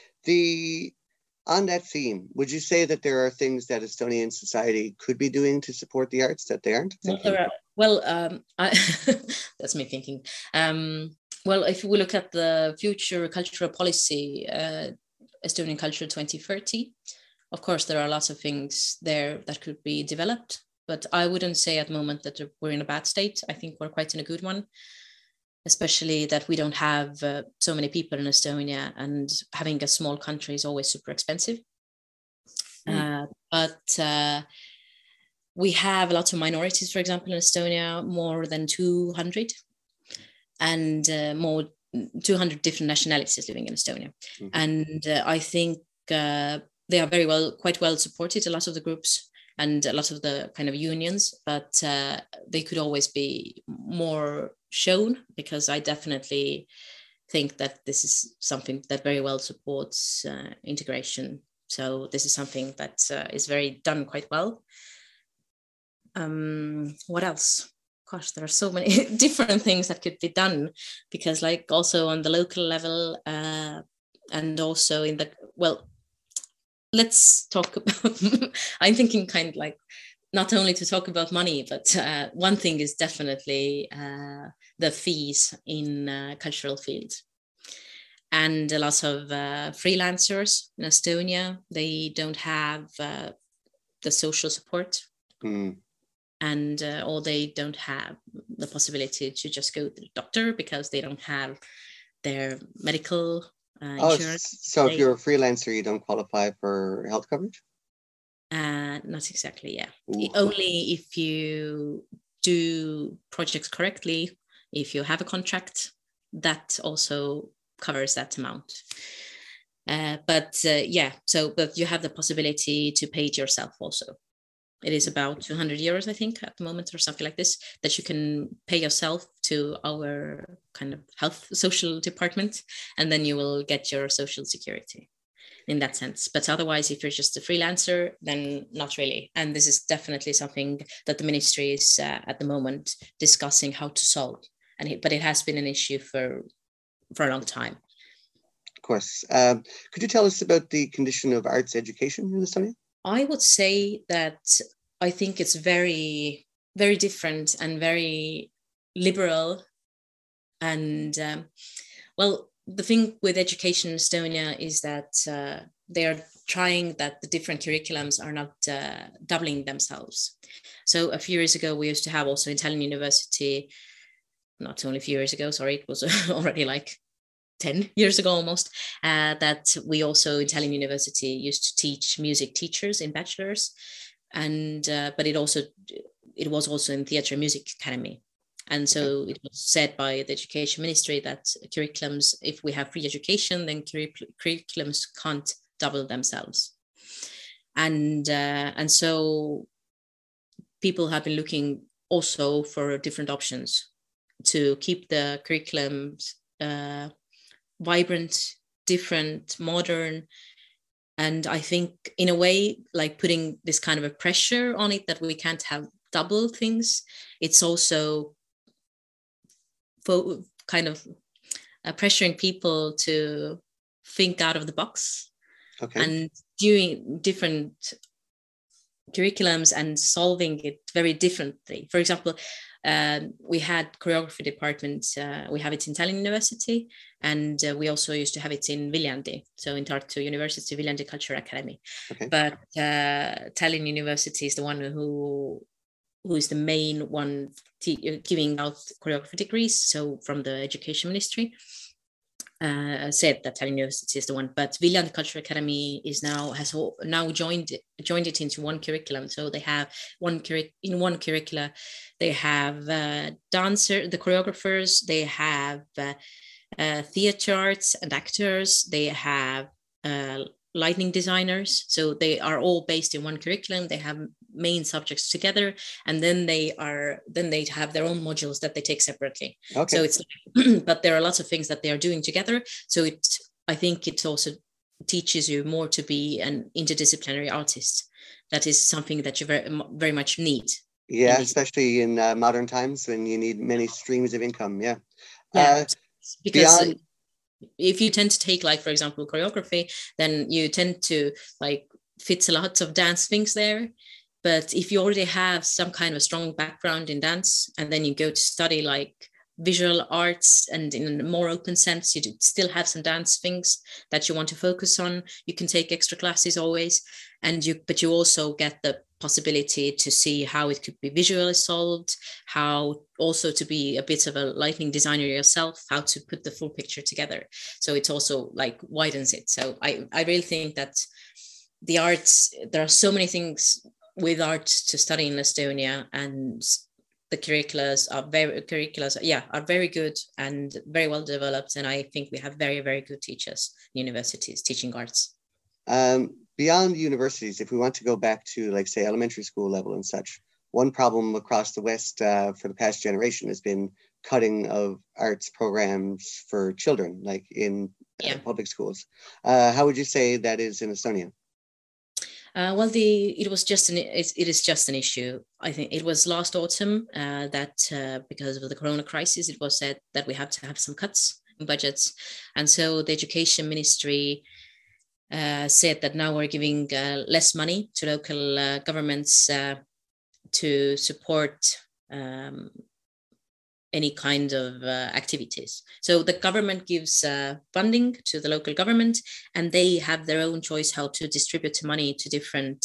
On that theme, would you say that there are things that Estonian society could be doing to support the arts that they aren't thinking? That's me thinking. Well, if we look at the future cultural policy, Estonian Culture 2030, of course, there are lots of things there that could be developed, but I wouldn't say at the moment that we're in a bad state. I think we're quite in a good one, especially that we don't have so many people in Estonia, and having a small country is always super expensive. But we have a lot of minorities, for example, in Estonia, more than 200, and 200 different nationalities living in Estonia. Mm-hmm. And I think they are quite well supported, a lot of the groups and a lot of the kind of unions, but they could always be more shown, because I definitely think that this is something that very well supports integration. So this is something that is done quite well. What else? Gosh, there are so many different things that could be done, because like also on the local level and also let's talk about, I'm thinking kind of like not only to talk about money, but one thing is definitely the fees in cultural field. And a lot of freelancers in Estonia, they don't have the social support. And or they don't have the possibility to just go to the doctor because they don't have their medical insurance. So if you're a freelancer, you don't qualify for health coverage? Not exactly, yeah. Only if you do projects correctly, If you have a contract, that also covers that amount. But you have the possibility to pay it yourself also. It is about 200 euros, I think, at the moment, or something like this, that you can pay yourself to our kind of health social department, and then you will get your social security in that sense. But otherwise, if you're just a freelancer, then not really. And this is definitely something that the ministry is at the moment discussing how to solve. But it has been an issue for a long time. Of course. Could you tell us about the condition of arts education in Estonia? I would say that I think it's very, very different and very liberal. And the thing with education in Estonia is that they are trying that the different curriculums are not doubling themselves. So a few years ago, we used to have also in Tallinn University, not only a few years ago, sorry, it was already like 10 years ago almost, that we also in Tallinn University used to teach music teachers in bachelors. And but it was also in Theatre and Music Academy. And so it was said by the Education Ministry that curriculums, if we have free education, then curriculums can't double themselves. And so people have been looking also for different options to keep the curriculums vibrant, different, modern. And I think in a way, like putting this kind of a pressure on it that we can't have double things, it's also kind of pressuring people to think out of the box and doing different curriculums and solving it very differently. For example, we had choreography department, we have it in Tallinn University, and we also used to have it in Viljandi, so in Tartu University, Viljandi Culture Academy. But Tallinn University is the one who is the main one giving out choreography degrees, so from the Education Ministry. Said that Tallinn University is the one, but Viljandi Culture Academy has now joined it into one curriculum. So they have in one curricula, they have the choreographers, they have theatre arts and actors, they have lighting designers. So they are all based in one curriculum. They have main subjects together, and then they have their own modules that they take separately. So it's but there are lots of things that they are doing together. So I think it also teaches you more to be an interdisciplinary artist. That is something that you very, very much need. Yeah, especially in modern times when you need many streams of income. Because if you tend to take, like, for example, choreography, then you tend to like fit a lot of dance things there. But if you already have some kind of a strong background in dance, and then you go to study like visual arts, and in a more open sense, you still have some dance things that you want to focus on, you can take extra classes always. But you also get the possibility to see how it could be visually solved, how also to be a bit of a lighting designer yourself, how to put the full picture together. So it also like widens it. So I really think that the arts, there are so many things with art to study in Estonia, and the curriculums are very good and very well developed. And I think we have very, very good teachers in universities teaching arts. Beyond universities, if we want to go back to, like, say, elementary school level and such, one problem across the West for the past generation has been cutting of arts programs for children, like in public schools. How would you say that is in Estonia? It is just an issue. I think it was last autumn that because of the Corona crisis, it was said that we have to have some cuts in budgets. And so the Education Ministry said that now we're giving less money to local governments to support any kind of activities. So the government gives funding to the local government, and they have their own choice how to distribute money to different,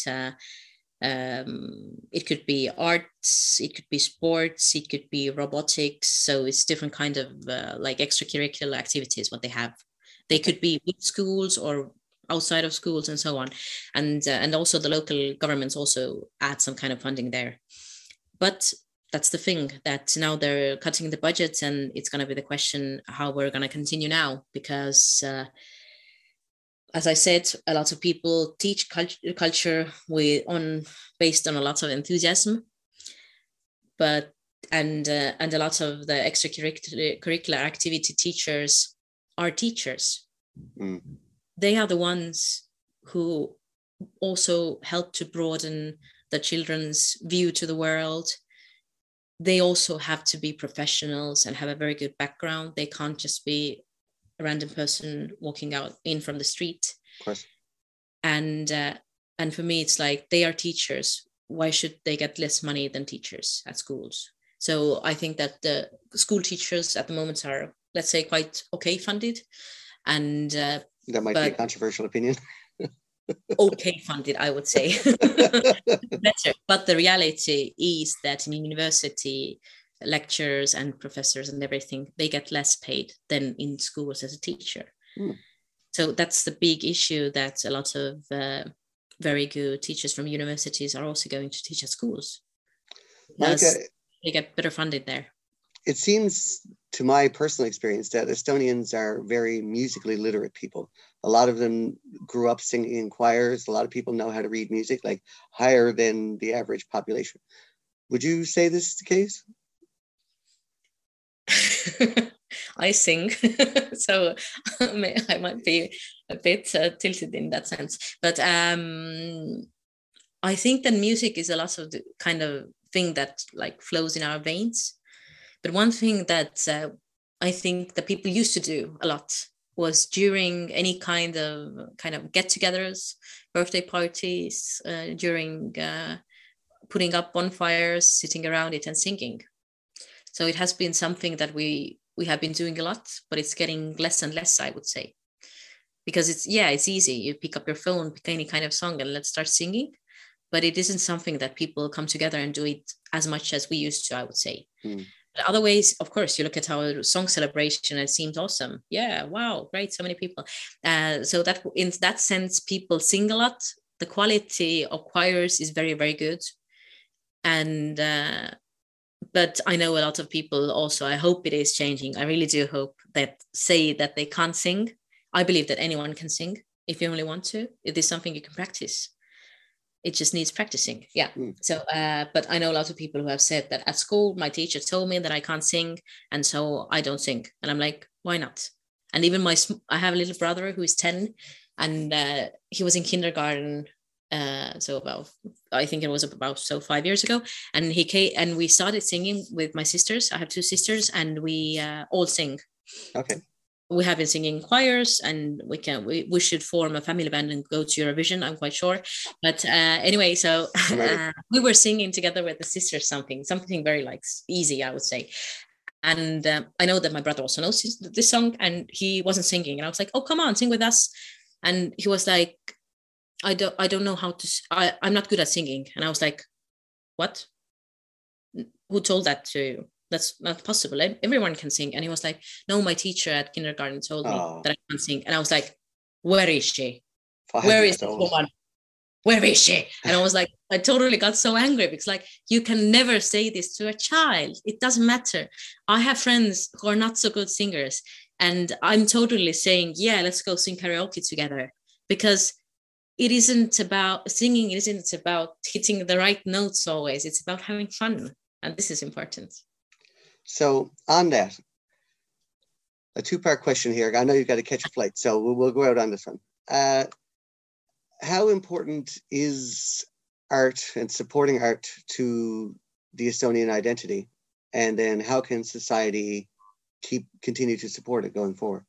it could be arts, it could be sports, it could be robotics. So it's different kind of like extracurricular activities, what they have. They could be with schools or outside of schools and so on. And also the local governments also add some kind of funding there. But that's the thing, that now they're cutting the budgets, and it's going to be the question how we're going to continue now, because as I said, a lot of people teach culture based on a lot of enthusiasm, but and a lot of the extracurricular activity teachers are teachers. Mm. They are the ones who also help to broaden the children's view to the world. They also have to be professionals and have a very good background. They can't just be a random person walking out in from the street. Of course. And for me, it's like, they are teachers. Why should they get less money than teachers at schools? So I think that the school teachers at the moment are, let's say, quite okay funded. And that might be a controversial opinion. Okay funded, I would say. Better. But the reality is that in university, lecturers and professors and everything, they get less paid than in schools as a teacher. Mm. So that's the big issue, that a lot of very good teachers from universities are also going to teach at schools. Because they get better funded there. It seems, to my personal experience, that Estonians are very musically literate people. A lot of them grew up singing in choirs. A lot of people know how to read music, like higher than the average population. Would you say this is the case? I sing, so I might be a bit tilted in that sense. But I think that music is a lot of the kind of thing that like flows in our veins. But one thing that I think that people used to do a lot was during any kind of get-togethers, birthday parties, during putting up bonfires, sitting around it and singing. So it has been something that we have been doing a lot, but it's getting less and less, I would say, because it's easy. You pick up your phone, pick any kind of song, and let's start singing. But it isn't something that people come together and do it as much as we used to, I would say. Mm. But other ways, of course, you look at our song celebration, it seems awesome. Yeah, wow, great, so many people. So that in that sense, people sing a lot. The quality of choirs is very, very good. And but I know a lot of people also, I hope it is changing. I really do hope that say that they can't sing. I believe that anyone can sing if you only want to. It is something you can practice. It just needs practicing. Yeah. Mm. So, but I know a lot of people who have said that at school, my teacher told me that I can't sing, and so I don't sing. And I'm like, why not? And even I have a little brother who is 10, and he was in kindergarten. So about, I think it was about 5 years ago, and he came and we started singing with my sisters. I have 2 sisters, and we all sing. Okay. We have been singing choirs, and we should form a family band and go to Eurovision, I'm quite sure. But anyway, so we were singing together with the sisters something very like easy, I would say. And I know that my brother also knows this song, and he wasn't singing, and I was like, oh, come on, sing with us. And he was like, I don't know how to, I'm not good at singing. And I was like, what? Who told that to you? That's not possible. Everyone can sing. And he was like, no, my teacher at kindergarten told me that I can't sing. And I was like, where is she? Where is this woman? Where is she? And I was like, I totally got so angry, because like, you can never say this to a child. It doesn't matter. I have friends who are not so good singers, and I'm totally saying, yeah, let's go sing karaoke together, because it isn't about singing. It isn't about hitting the right notes always. It's about having fun. And this is important. So on that, a 2-part question here. I know you've got to catch a flight, so we'll go out on this one. How important is art and supporting art to the Estonian identity? And then how can society continue to support it going forward?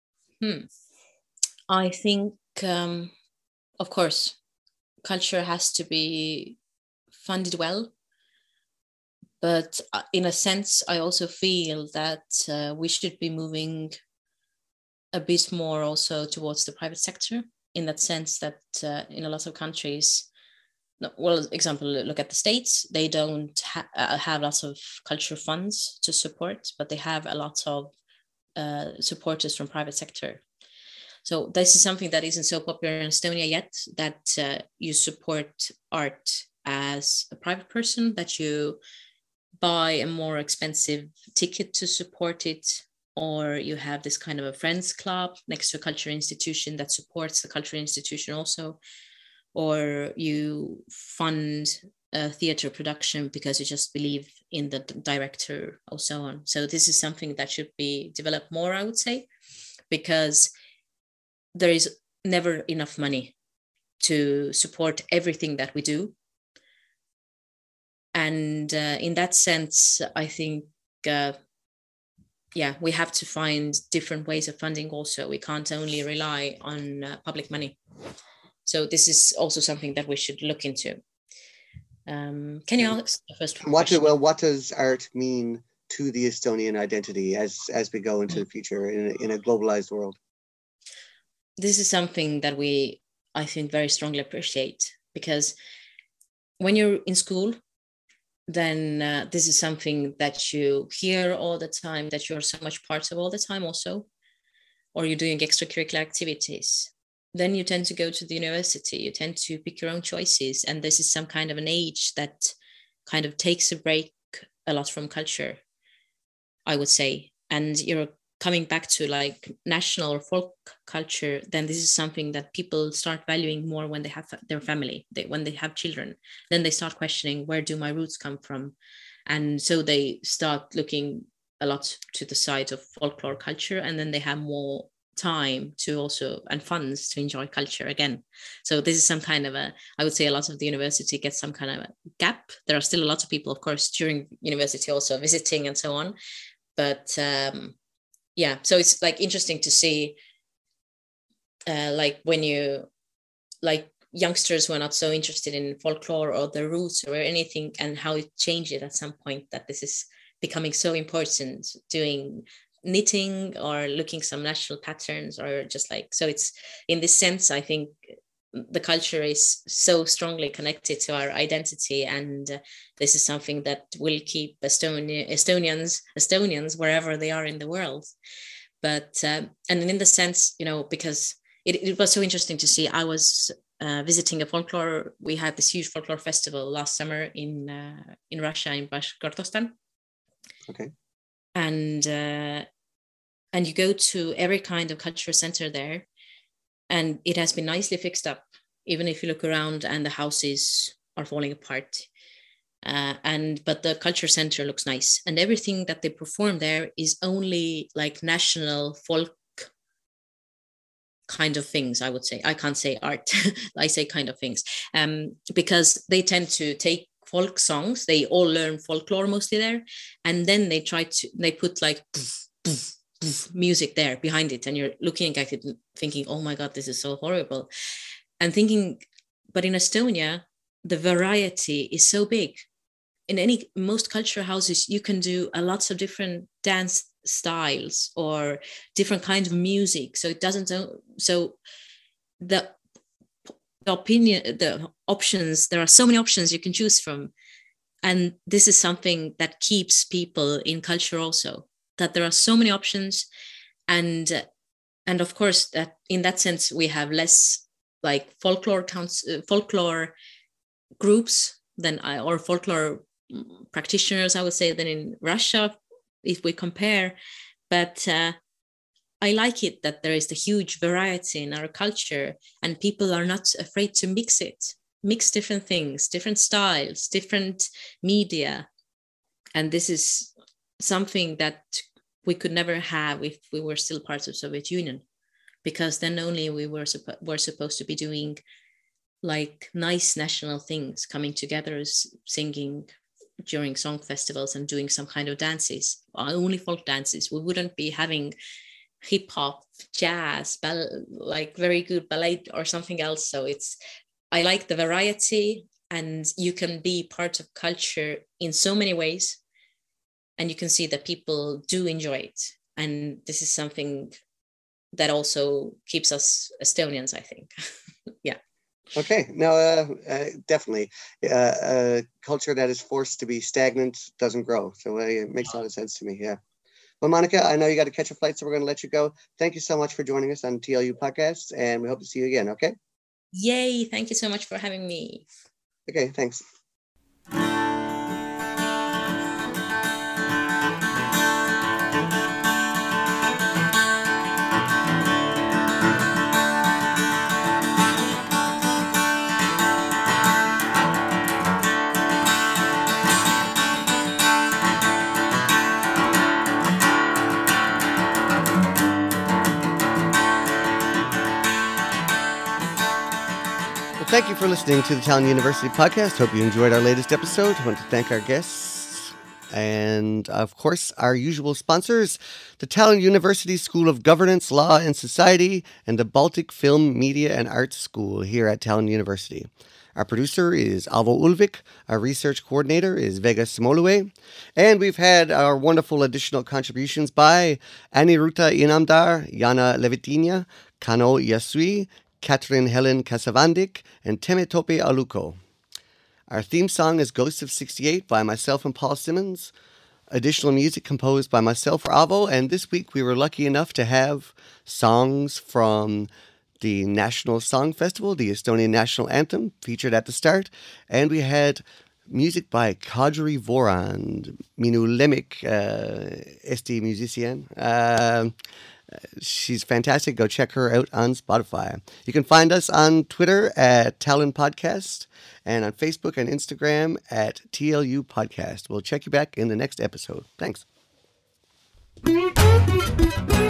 I think, of course, culture has to be funded well. But in a sense, I also feel that we should be moving a bit more also towards the private sector, in that sense that in a lot of countries, well, example, look at the States, they don't have lots of culture funds to support, but they have a lot of supporters from private sector. So this is something that isn't so popular in Estonia yet, that you support art as a private person, that you buy a more expensive ticket to support it, or you have this kind of a friends club next to a cultural institution that supports the cultural institution also, or you fund a theater production because you just believe in the director or so on. So this is something that should be developed more, I would say, because there is never enough money to support everything that we do. And in that sense, I think, we have to find different ways of funding also. We can't only rely on public money. So this is also something that we should look into. Can you ask the first question? What does art mean to the Estonian identity as we go into the future in a globalized world? This is something that we, I think, very strongly appreciate, because when you're in school, then this is something that you hear all the time, that you're so much part of all the time also, or you're doing extracurricular activities. Then you tend to go to the university, you tend to pick your own choices. And this is some kind of an age that kind of takes a break a lot from culture, I would say. And you're coming back to like national or folk culture, then this is something that people start valuing more when they have their family, when they have children. Then they start questioning, where do my roots come from? And so they start looking a lot to the side of folklore culture, and then they have more time to also, and funds to enjoy culture again. So this is some kind of I would say a lot of the university gets some kind of a gap. There are still a lot of people, of course, during university also visiting and so on. But so it's like interesting to see like when you, like youngsters who are not so interested in folklore or the roots or anything, and how it changes at some point, that this is becoming so important, doing knitting or looking some national patterns, or just like, so it's in this sense, I think the culture is so strongly connected to our identity, and this is something that will keep Estonians wherever they are in the world. But and in the sense, because it was so interesting to see. I was visiting a folklore. We had this huge folklore festival last summer in Russia, in Bashkortostan. Okay. And you go to every kind of cultural center there, and it has been nicely fixed up, even if you look around and the houses are falling apart. But the culture center looks nice, and everything that they perform there is only like national folk kind of things, I would say. I can't say art. I say kind of things, because they tend to take folk songs. They all learn folklore mostly there, and then they put like music there behind it, and you're looking at it and thinking, oh my god, this is so horrible, and thinking, but in Estonia the variety is so big. In most cultural houses you can do a lots of different dance styles or different kinds of music, so it doesn't, so the options, there are so many options you can choose from. And this is something that keeps people in culture also, that there are so many options. And of course, that in that sense we have less like folklore groups than or folklore practitioners, I would say, than in Russia if we compare. But I like it that there is the huge variety in our culture, and people are not afraid to mix different things, different styles, different media. And this is something that we could never have if we were still part of Soviet Union, because then only we were supposed to be doing like nice national things, coming together, singing during song festivals and doing some kind of dances, only folk dances. We wouldn't be having hip hop, jazz, like very good ballet or something else. So I like the variety, and you can be part of culture in so many ways, and you can see that people do enjoy it. And this is something that also keeps us Estonians, I think. Yeah. Okay, no, definitely. A culture that is forced to be stagnant doesn't grow. So it makes a lot of sense to me, yeah. Well, Monica, I know you got to catch a flight, so we're going to let you go. Thank you so much for joining us on TLU Podcasts, and we hope to see you again, okay? Yay, thank you so much for having me. Okay, thanks. thank you for listening to the Tallinn University podcast. Hope you enjoyed our latest episode. I want to thank our guests and, of course, our usual sponsors, the Tallinn University School of Governance, Law and Society, and the Baltic Film, Media and Arts School here at Tallinn University. Our producer is Alvo Ulvik. Our research coordinator is Vega Smolue. And we've had our wonderful additional contributions by Aniruta Inamdar, Jana Levitinia, Kano Yasui, Catherine Helen Kasavandik, and Temetope Aluko. Our theme song is Ghost of 68 by myself and Paul Simmons. Additional music composed by myself, Avo, and this week we were lucky enough to have songs from the National Song Festival, the Estonian National Anthem, featured at the start, and we had music by Kadri Voran, Minu Lemik, Eesti musician. She's fantastic. Go check her out on Spotify. You can find us on Twitter at Tallinn Podcast and on Facebook and Instagram at TLU Podcast. We'll check you back in the next episode. Thanks.